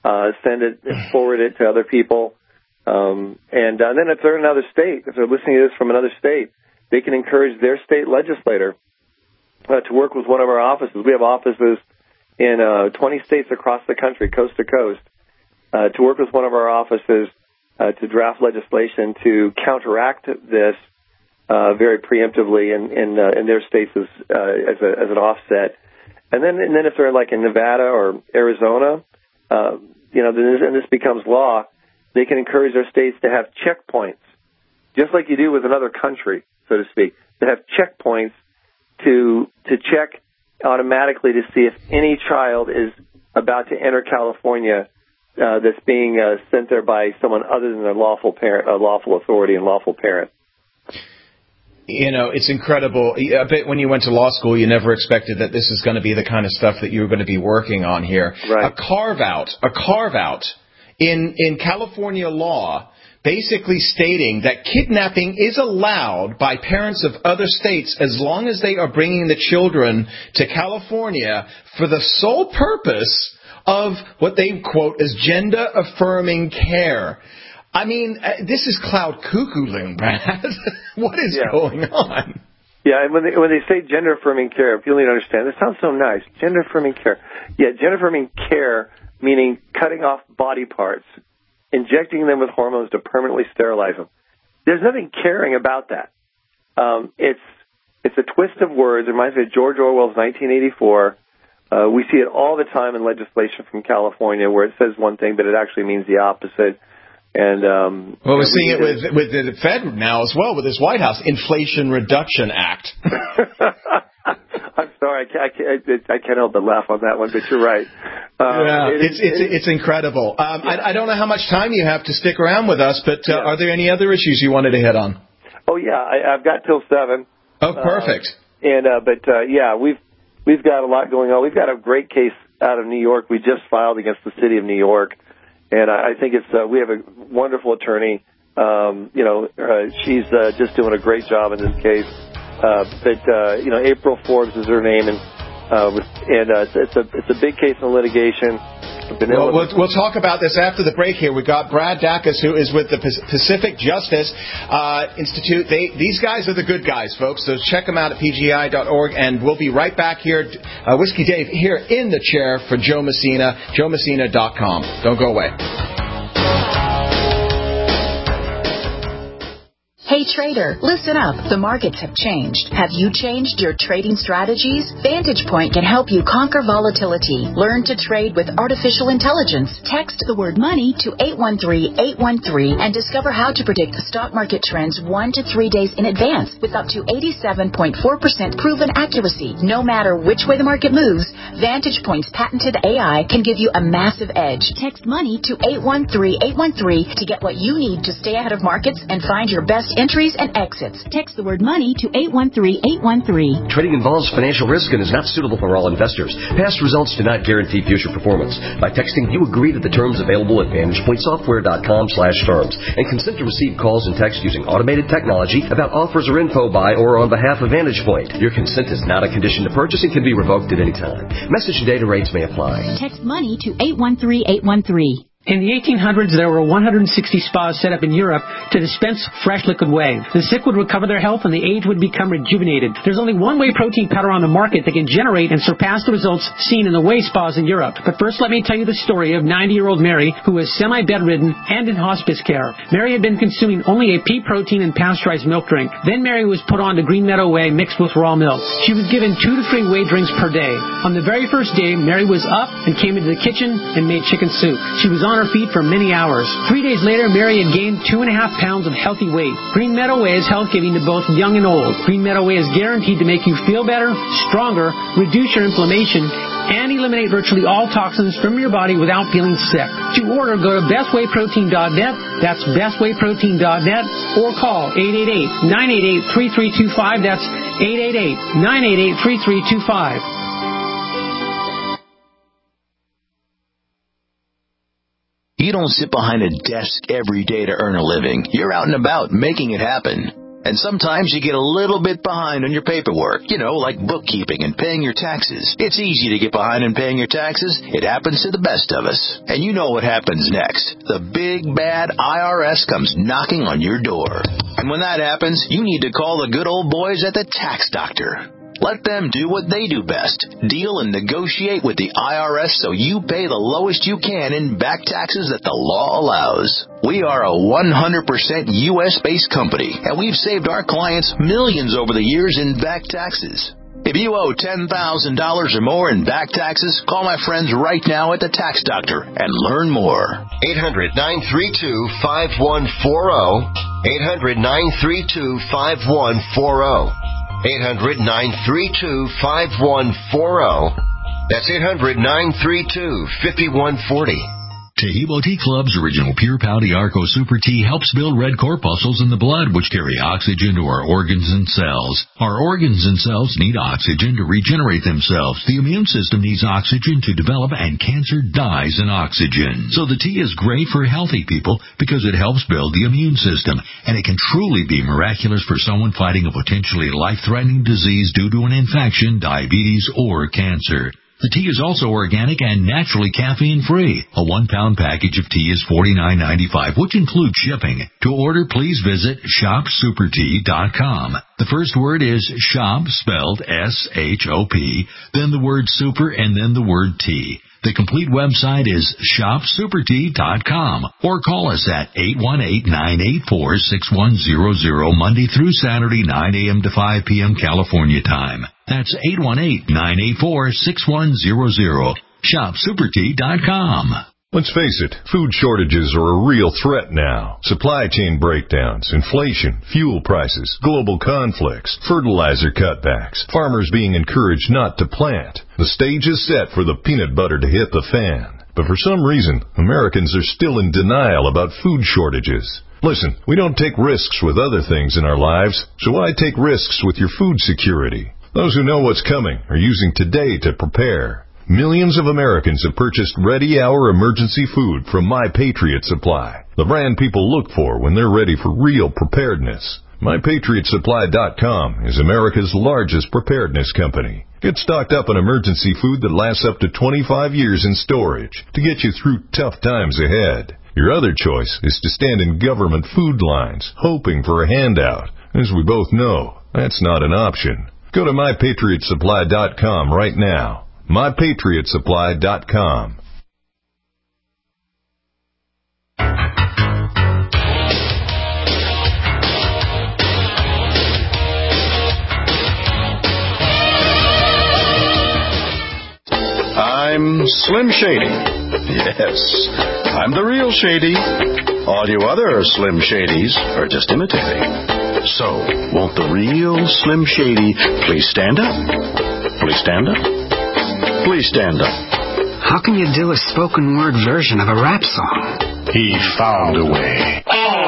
uh, send it, forward it to other people. Um, and, uh, then if they're in another state, if they're listening to this from another state, they can encourage their state legislator uh, to work with one of our offices. We have offices in uh, twenty states across the country, coast to coast, uh, to work with one of our offices uh, to draft legislation to counteract this uh, very preemptively in in, uh, in their states as, uh, as, a, as an offset. And then, and then if they're like in Nevada or Arizona, uh, you know, then this, and this becomes law, they can encourage their states to have checkpoints, just like you do with another country, so to speak, to have checkpoints to to check automatically to see if any child is about to enter California uh, that's being uh, sent there by someone other than their lawful parent, uh, lawful authority and lawful parent. You know, it's incredible. I bet when you went to law school, you never expected that this is going to be the kind of stuff that you were going to be working on here. Right. A carve-out, a carve-out in, in California law basically stating that kidnapping is allowed by parents of other states as long as they are bringing the children to California for the sole purpose of what they quote as gender-affirming care. I mean, uh, this is cloud cuckoo-loon, Brad. What is yeah. going on? Yeah, and when they, when they say gender-affirming care, people need to understand, this sounds so nice, gender-affirming care. Yeah, gender-affirming care, meaning cutting off body parts, injecting them with hormones to permanently sterilize them. There's nothing caring about that. Um, it's it's a twist of words. It reminds me of George Orwell's nineteen eighty-four. Uh, we see it all the time in legislation from California where it says one thing, but it actually means the opposite. And um, well, we're you know, seeing we, it with with the Fed now as well, with this White House Inflation Reduction Act. I'm sorry, I can't, I, can't, I can't help but laugh on that one, but you're right. Um, yeah, it, it's it's it, it's incredible. Um, yeah. I, I don't know how much time you have to stick around with us, but uh, yeah. are there any other issues you wanted to hit on? Oh yeah, I, I've got till seven. Oh, perfect. Uh, and uh, but uh, yeah, we've we've got a lot going on. We've got a great case out of New York. We just filed against the city of New York. And I think it's uh, we have a wonderful attorney. Um, you know, uh, she's uh, just doing a great job in this case. Uh, but uh, you know, April Forbes is her name, and uh, and uh, it's a it's a big case in litigation. Well, we'll, we'll talk about this after the break here. We've got Brad Dacus, who is with the Pacific Justice uh, Institute. They, these guys are the good guys, folks, so check them out at P G I dot org, and we'll be right back here, uh, Whiskey Dave, here in the chair for Joe Messina, joe messina dot com. Don't go away. Hey trader, listen up. The markets have changed. Have you changed your trading strategies? Vantage Point can help you conquer volatility. Learn to trade with artificial intelligence. Text the word money to eight one three, eight one three and discover how to predict the stock market trends one to three days in advance with up to eighty-seven point four percent proven accuracy. No matter which way the market moves, Vantage Point's patented A I can give you a massive edge. Text money to eight one three, eight one three to get what you need to stay ahead of markets and find your best entries and exits. Text the word money to eight one three, eight one three. Trading involves financial risk and is not suitable for all investors. Past results do not guarantee future performance. By texting, you agree to the terms available at vantage point software dot com slash terms and consent to receive calls and texts using automated technology about offers or info by or on behalf of Vantage Point. Your consent is not a condition to purchase and can be revoked at any time. Message and data rates may apply. Text money to eight one three, eight one three. In the eighteen hundreds, there were one hundred sixty spas set up in Europe to dispense fresh liquid whey. The sick would recover their health and the aged would become rejuvenated. There's only one whey protein powder on the market that can generate and surpass the results seen in the whey spas in Europe. But first, let me tell you the story of ninety-year-old Mary, who was semi-bedridden and in hospice care. Mary had been consuming only a pea protein and pasteurized milk drink. Then Mary was put on to Green Meadow Whey mixed with raw milk. She was given two to three whey drinks per day. On the very first day, Mary was up and came into the kitchen and made chicken soup. She was on her feet for many hours. Three days later, Mary had gained two and a half pounds of healthy weight. Green Meadow Whey is health-giving to both young and old. Green Meadow Whey is guaranteed to make you feel better, stronger, reduce your inflammation, and eliminate virtually all toxins from your body without feeling sick. To order, go to best whey protein dot net. That's best whey protein dot net, or call eight eight eight, nine eight eight, three three two five. That's eight eight eight, nine eight eight, three three two five. You don't sit behind a desk every day to earn a living. You're out and about making it happen. And sometimes you get a little bit behind on your paperwork, you know, like bookkeeping and paying your taxes. It's easy to get behind in paying your taxes. It happens to the best of us. And you know what happens next. The big, bad I R S comes knocking on your door. And when that happens, you need to call the good old boys at the Tax Doctor. Let them do what they do best. Deal and negotiate with the I R S so you pay the lowest you can in back taxes that the law allows. We are a one hundred percent U S-based company, and we've saved our clients millions over the years in back taxes. If you owe ten thousand dollars or more in back taxes, call my friends right now at the Tax Doctor and learn more. eight hundred, nine three two, five one four zero. eight hundred, nine three two, five one four zero. eight hundred, nine three two, five one four zero. That's eight hundred, nine three two, five one four zero. Taheebo Tea Club's original Pure Pouty Arco Super Tea helps build red corpuscles in the blood, which carry oxygen to our organs and cells. Our organs and cells need oxygen to regenerate themselves. The immune system needs oxygen to develop, and cancer dies in oxygen. So the tea is great for healthy people because it helps build the immune system, and it can truly be miraculous for someone fighting a potentially life-threatening disease due to an infection, diabetes, or cancer. The tea is also organic and naturally caffeine-free. A one-pound package of tea is forty-nine ninety-five, which includes shipping. To order, please visit shop super tea dot com. The first word is shop, spelled S H O P, then the word super, and then the word tea. The complete website is shop super tea dot com, or call us at eight one eight, nine eight four, six one zero zero Monday through Saturday, nine a.m. to five p.m. California time. That's eight one eight, nine eight four, six one zero zero. shop super tea dot com. Let's face it, food shortages are a real threat now. Supply chain breakdowns, inflation, fuel prices, global conflicts, fertilizer cutbacks, farmers being encouraged not to plant. The stage is set for the peanut butter to hit the fan. But for some reason, Americans are still in denial about food shortages. Listen, we don't take risks with other things in our lives, so why take risks with your food security? Those who know what's coming are using today to prepare. Millions of Americans have purchased ready-hour emergency food from My Patriot Supply, the brand people look for when they're ready for real preparedness. My Patriot Supply dot com is America's largest preparedness company. Get stocked up on emergency food that lasts up to twenty-five years in storage to get you through tough times ahead. Your other choice is to stand in government food lines, hoping for a handout. As we both know, that's not an option. Go to My Patriot Supply dot com right now. My Patriot Supply dot com. I'm Slim Shady. Yes, I'm the real Shady. All you other Slim Shadys are just imitating. So, won't the real Slim Shady please stand up? Please stand up? Please stand up. How can you do a spoken word version of a rap song? He found a way.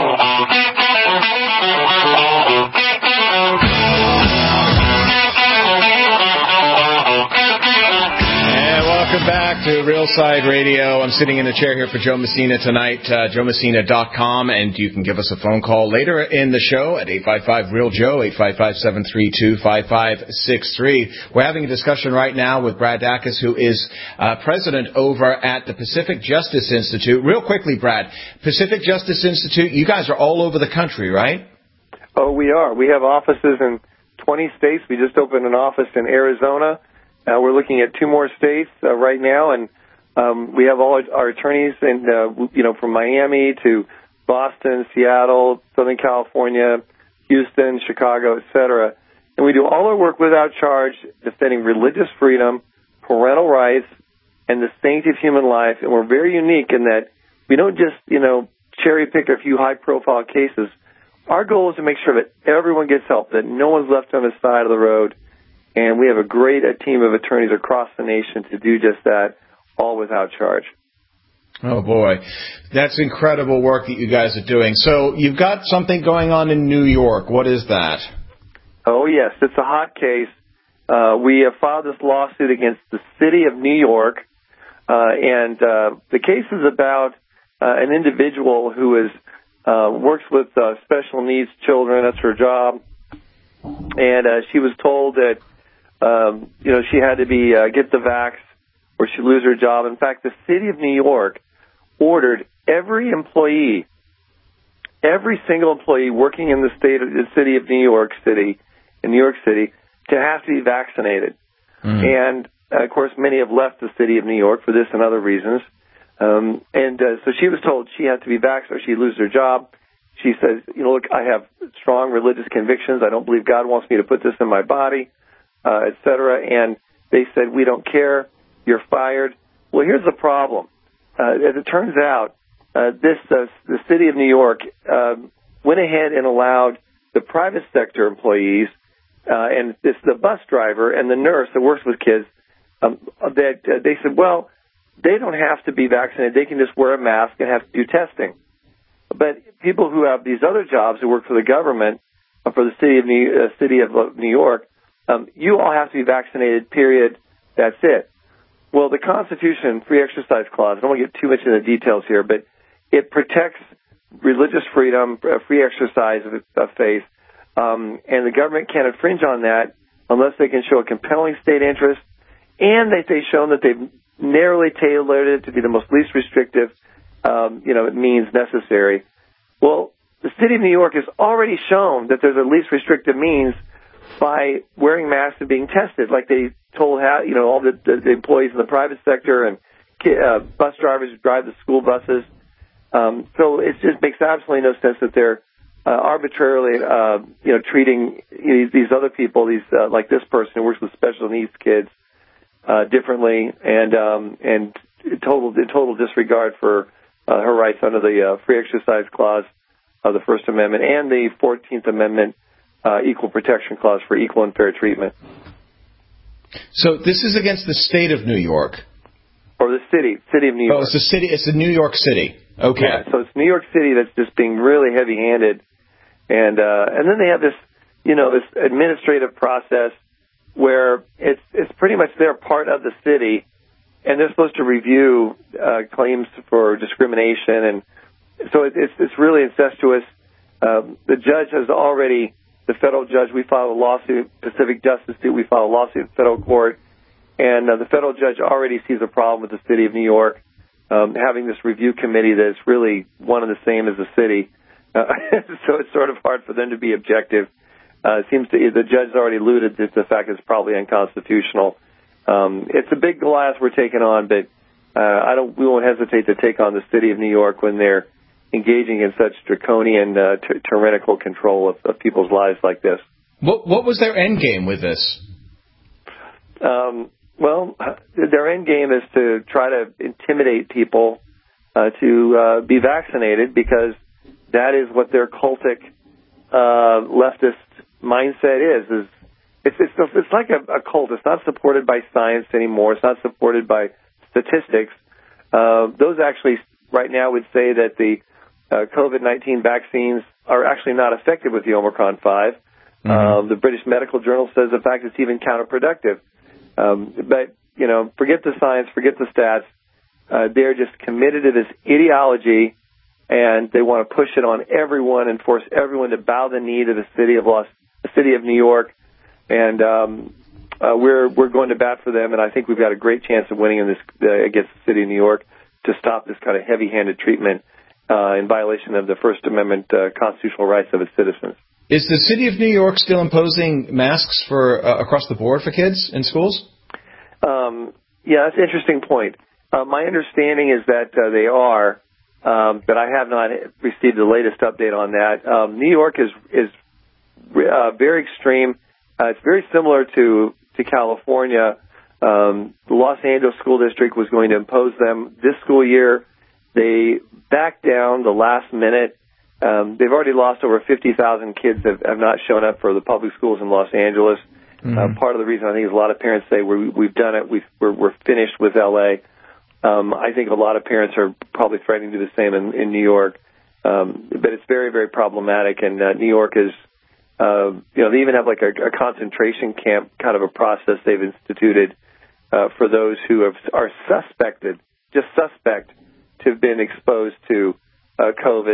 Welcome back to Real Side Radio. I'm sitting in the chair here for Joe Messina tonight, uh, joe messina dot com, and you can give us a phone call later in the show at eight five five, real joe, eight five five, seven three two, five five six three. We're having a discussion right now with Brad Dacus, who is uh, president over at the Pacific Justice Institute. Real quickly, Brad, Pacific Justice Institute, you guys are all over the country, right? Oh, we are. We have offices in twenty states. We just opened an office in Arizona. Uh, we're looking at two more states uh, right now, and um, we have all our, our attorneys, and uh, you know, from Miami to Boston, Seattle, Southern California, Houston, Chicago, et cetera. And we do all our work without charge, defending religious freedom, parental rights, and the sanctity of human life. And we're very unique in that we don't just, you know, cherry pick a few high-profile cases. Our goal is to make sure that everyone gets help, that no one's left on the side of the road. And we have a great a team of attorneys across the nation to do just that, all without charge. Oh, boy. That's incredible work that you guys are doing. So you've got something going on in New York. What is that? Oh, yes. It's a hot case. Uh, we have filed this lawsuit against the city of New York. Uh, and uh, the case is about uh, an individual who is uh, works with uh, special needs children. That's her job. And uh, she was told that, um, you know, she had to be uh, get the vax or she'd lose her job. In fact, the city of New York ordered every employee, every single employee working in the state of the city of New York City, in New York City, to have to be vaccinated. Mm. And, uh, of course, many have left the city of New York for this and other reasons. Um, and uh, so she was told she had to be vaccinated or she'd lose her job. She says, you know, look, I have strong religious convictions. I don't believe God wants me to put this in my body, uh, et cetera. And they said, we don't care. You're fired. Well, here's the problem. Uh, as it turns out, uh, this uh, the city of New York uh, went ahead and allowed the private sector employees uh, and this the bus driver and the nurse that works with kids um, that uh, they said, well, they don't have to be vaccinated. They can just wear a mask and have to do testing. But people who have these other jobs who work for the government, uh, for the city of New, uh, city of New York, um, you all have to be vaccinated, period. That's it. Well, the Constitution, free exercise clause, I don't want to get too much into the details here, but it protects religious freedom, uh, free exercise of, of faith, um, and the government can't infringe on that unless they can show a compelling state interest and that they've shown that they've narrowly tailored it to be the most least restrictive Um, you know, it means necessary. Well, the city of New York has already shown that there's a least restrictive means by wearing masks and being tested, like they told, how, you know, all the, the, the employees in the private sector and uh, bus drivers who drive the school buses. Um, so it just makes absolutely no sense that they're uh, arbitrarily, uh, you know, treating these, these other people, these uh, like this person who works with special needs kids, uh, differently, and um, and total total disregard for Uh, her rights under the uh, free exercise clause of the First Amendment and the fourteenth Amendment uh, equal protection clause for equal and fair treatment. So this is against the state of New York? Or the city, city of New York. Oh, it's the city, it's the New York City. Okay. Yeah, so it's New York City that's just being really heavy-handed. And uh, and then they have this, you know, this administrative process where it's it's pretty much they're part of the city, and they're supposed to review uh, claims for discrimination, and so it, it's it's really incestuous. Um, the judge has already, the federal judge, we filed a lawsuit, Pacific Justice Suit, we filed a lawsuit in federal court, and uh, the federal judge already sees a problem with the city of New York um, having this review committee that's really one and the same as the city. Uh, so it's sort of hard for them to be objective. Uh, it seems to the judge has already alluded to the fact it's probably unconstitutional. Um, it's a big Goliath we're taking on, but uh, I don't. We won't hesitate to take on the city of New York when they're engaging in such draconian, uh, t- tyrannical control of, of people's lives like this. What What was their end game with this? Um, well, their end game is to try to intimidate people uh, to uh, be vaccinated, because that is what their cultic uh, leftist mindset is. Is it's it's it's like a, a cult. It's not supported by science anymore. It's not supported by statistics. Uh, those actually right now would say that the uh, COVID nineteen vaccines are actually not effective with the Omicron five. Mm-hmm. Um, the British Medical Journal says, in fact, it's even counterproductive. Um, but, you know, forget the science, forget the stats. Uh, they're just committed to this ideology, and they want to push it on everyone and force everyone to bow the knee to the city of Los, the city of New York. And um, uh, we're we're going to bat for them, and I think we've got a great chance of winning in this uh, against the city of New York to stop this kind of heavy-handed treatment uh, in violation of the First Amendment uh, constitutional rights of its citizens. Is the city of New York still imposing masks for uh, across the board for kids in schools? Um, yeah, that's an interesting point. Uh, my understanding is that uh, they are, um, but I have not received the latest update on that. Um, New York is is uh, very extreme. Uh, it's very similar to to California. Um, the Los Angeles School District was going to impose them this school year. They backed down the last minute. Um, they've already lost over fifty thousand kids that have not shown up for the public schools in Los Angeles. Mm-hmm. Uh, part of the reason I think is a lot of parents say we're, we've done it, we've, we're, we're finished with L A. Um, I think a lot of parents are probably threatening to do the same in, in New York. Um, but it's very, very problematic, and uh, New York is, uh, you know, they even have like a, a concentration camp kind of a process they've instituted uh, for those who have, are suspected, just suspect, to have been exposed to uh, COVID.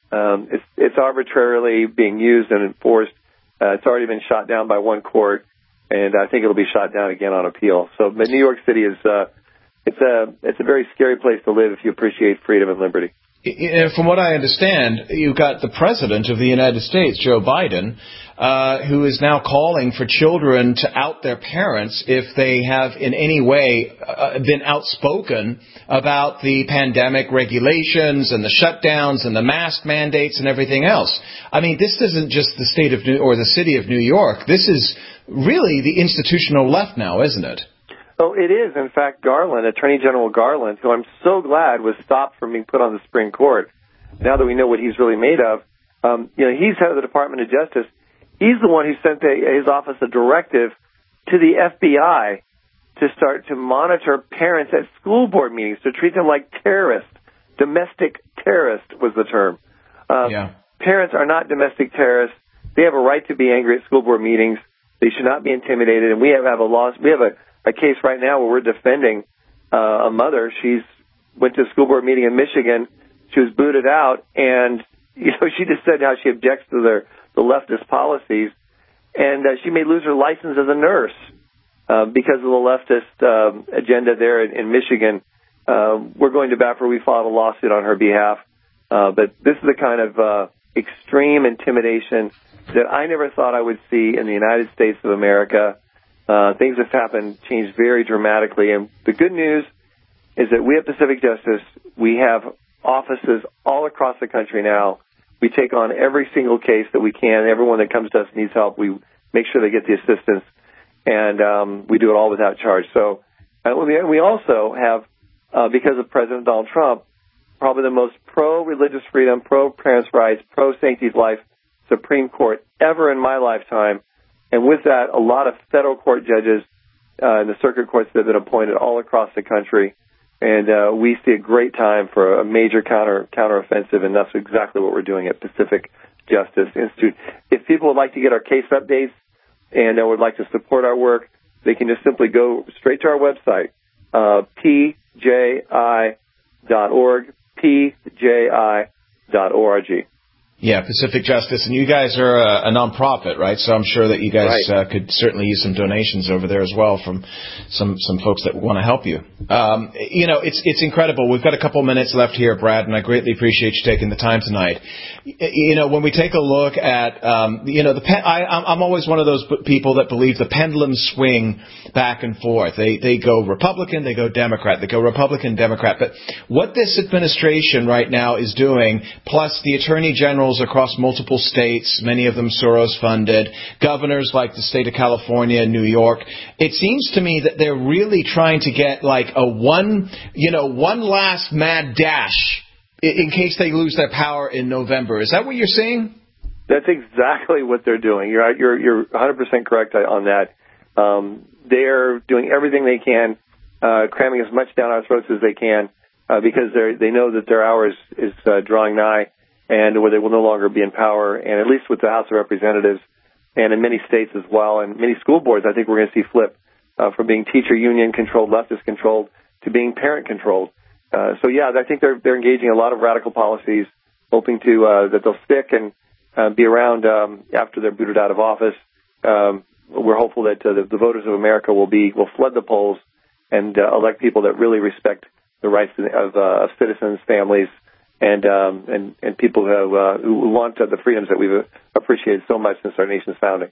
Um, it's, it's arbitrarily being used and enforced. Uh, it's already been shot down by one court, and I think it'll be shot down again on appeal. So, but New York City is uh, it's a it's a very scary place to live if you appreciate freedom and liberty. From what I understand, you've got the President of the United States, Joe Biden, uh, who is now calling for children to out their parents if they have in any way uh, been outspoken about the pandemic regulations and the shutdowns and the mask mandates and everything else. I mean, this isn't just the state of New or the city of New York. This is really the institutional left now, isn't it? Oh, it is. In fact, Garland, Attorney General Garland, who I'm so glad was stopped from being put on the Supreme Court, now that we know what he's really made of, um, you know, he's head of the Department of Justice. He's the one who sent a, his office a directive to the F B I to start to monitor parents at school board meetings, to treat them like terrorists. Domestic terrorist was the term. Um, yeah. Parents are not domestic terrorists. They have a right to be angry at school board meetings. They should not be intimidated. And we have, have a law. We have a A case right now where we're defending uh, a mother. She's went to a school board meeting in Michigan. She was booted out, and you know she just said how she objects to the the leftist policies, and uh, she may lose her license as a nurse uh, because of the leftist um, agenda there in, in Michigan. Uh, we're going to bat for. We filed a lawsuit on her behalf, uh, but this is the kind of uh, extreme intimidation that I never thought I would see in the United States of America. Uh, things have happened, changed very dramatically. And the good news is that we at Pacific Justice, we have offices all across the country now. We take on every single case that we can. Everyone that comes to us needs help. We make sure they get the assistance, and um, we do it all without charge. So uh, we also have, uh, because of President Donald Trump, probably the most pro-religious freedom, pro-parents' rights, pro-sanctity of life Supreme Court ever in my lifetime. And with that, a lot of federal court judges uh, in the circuit courts that have been appointed all across the country. And uh, we see a great time for a major counter counteroffensive, and that's exactly what we're doing at Pacific Justice Institute. If people would like to get our case updates and uh, would like to support our work, they can just simply go straight to our website, uh, P J I dot org, P J I dot org. Yeah, Pacific Justice, and you guys are a, a nonprofit, right? So I'm sure that you guys right. uh, could certainly use some donations over there as well from some some folks that want to help you. Um, you know, it's it's incredible. We've got a couple minutes left here, Brad, and I greatly appreciate you taking the time tonight. You know, when we take a look at, um, you know, the pen, I, I'm always one of those people that believe the pendulums swing back and forth. They they go Republican, they go Democrat, they go Republican, Democrat. But what this administration right now is doing, plus the Attorney General across multiple states, many of them Soros-funded, governors like the state of California and New York. It seems to me that they're really trying to get like a one, you know, one last mad dash in case they lose their power in November. Is that what you're saying? That's exactly what they're doing. You're you're you're one hundred percent correct on that. Um, they're doing everything they can, uh, cramming as much down our throats as they can, uh, because they they know that their hour is, is uh, drawing nigh, and where they will no longer be in power, and at least with the House of Representatives, and in many states as well, and many school boards, I think we're going to see flip uh, from being teacher union controlled, leftist controlled, to being parent controlled. Uh, so yeah, I think they're they're engaging a lot of radical policies, hoping to uh, that they'll stick and uh, be around um, after they're booted out of office. Um, we're hopeful that uh, the, the voters of America will be will flood the polls and uh, elect people that really respect the rights of, uh, of citizens, families, and um, and and people who uh, who want uh, the freedoms that we've appreciated so much since our nation's founding.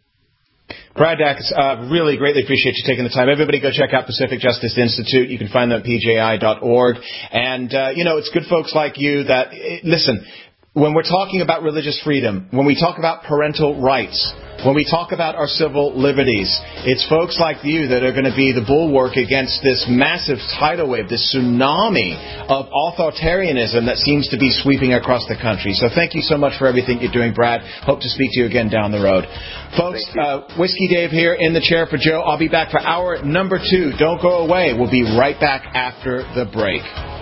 Brad Dacus, uh, really greatly appreciate you taking the time. Everybody go check out Pacific Justice Institute. You can find them at P J I dot org. And, uh, you know, it's good folks like you that, listen, when we're talking about religious freedom, when we talk about parental rights, when we talk about our civil liberties, it's folks like you that are going to be the bulwark against this massive tidal wave, this tsunami of authoritarianism that seems to be sweeping across the country. So thank you so much for everything you're doing, Brad. Hope to speak to you again down the road. Folks, uh, Whiskey Dave here in the chair for Joe. I'll be back for hour number two. Don't go away. We'll be right back after the break.